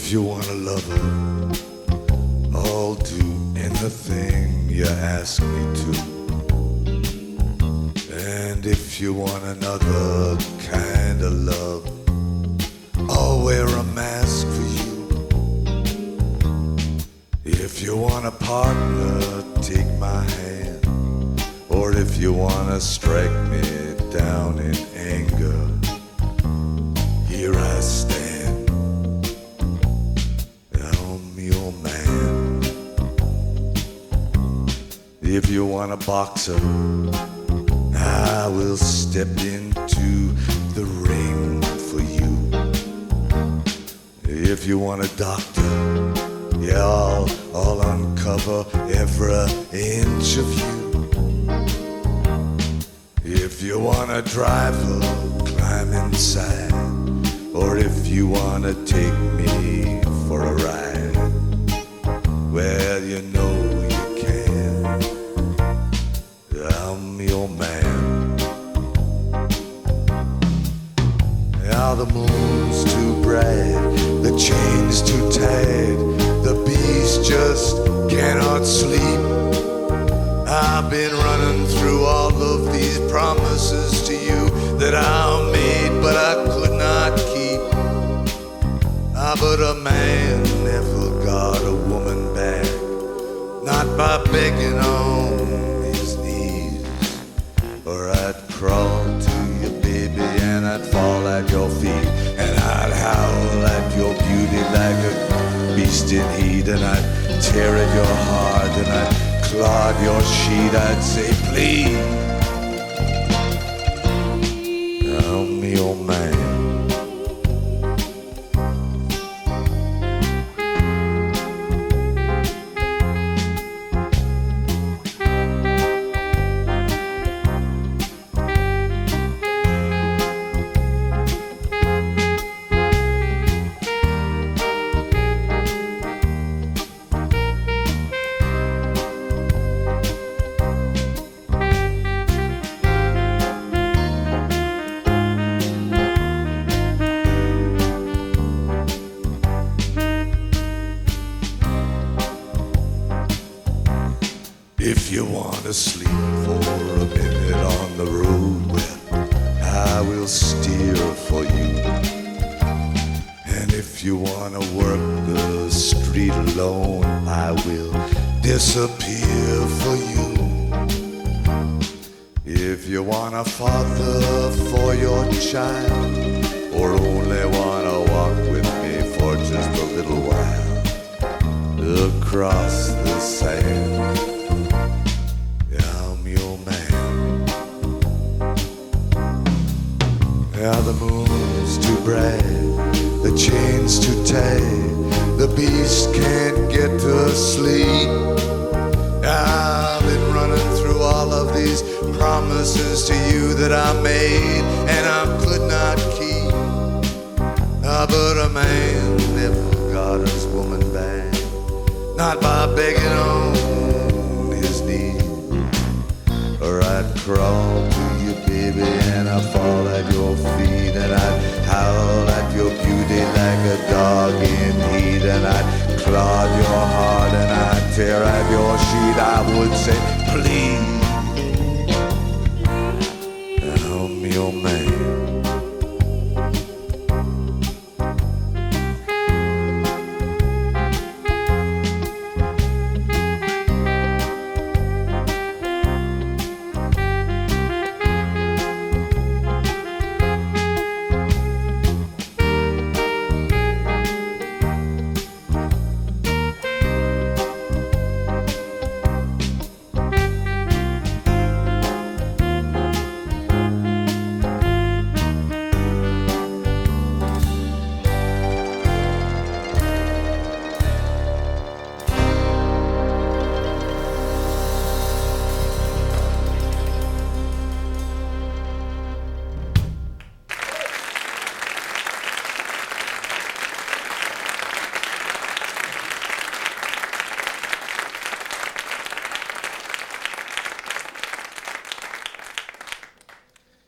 If you want a lover, I'll do anything you ask me to. And if you want another kind of love, I'll wear a mask for you. If you want a partner, take my hand. Or if you want to strike me down in anger, here I stand. I'm your man. If you want a boxer, I will step into the ring for you. If you want a doctor, yeah, I'll uncover every inch of you. If you want a driver, climb inside. Or if you want to take me for a ride, well, you know you can. I'm your man. Now the moon's too bright, the chain's too tight, the beast just cannot sleep. I've been running through all of these promises to you that I made but I could not keep. But a man never got a woman back, not by begging on his knees. Or I'd crawl to you, baby, and I'd fall at your feet, and I'd howl at your beauty like a beast in heat, and I'd tear at your heart, and I'd clog your sheet. I'd say, please, I'm your man. If you want to sleep for a minute on the road, well, I will steer for you. And if you want to work the street alone, I will disappear for you. If you want a father for your child, or only want to walk with me for just a little while across the sand, now the moon's too bright, the chain's too tight, the beast can't get to sleep. I've been running through all of these promises to you that I made and I could not keep. But a man never got his woman back, not by begging on his knees. Or I'd crawl to you, baby, and I'd fall at your feet, and I'd howl at your beauty like a dog in heat, and I'd clog your heart, and I'd tear at your sheet. I would say, please,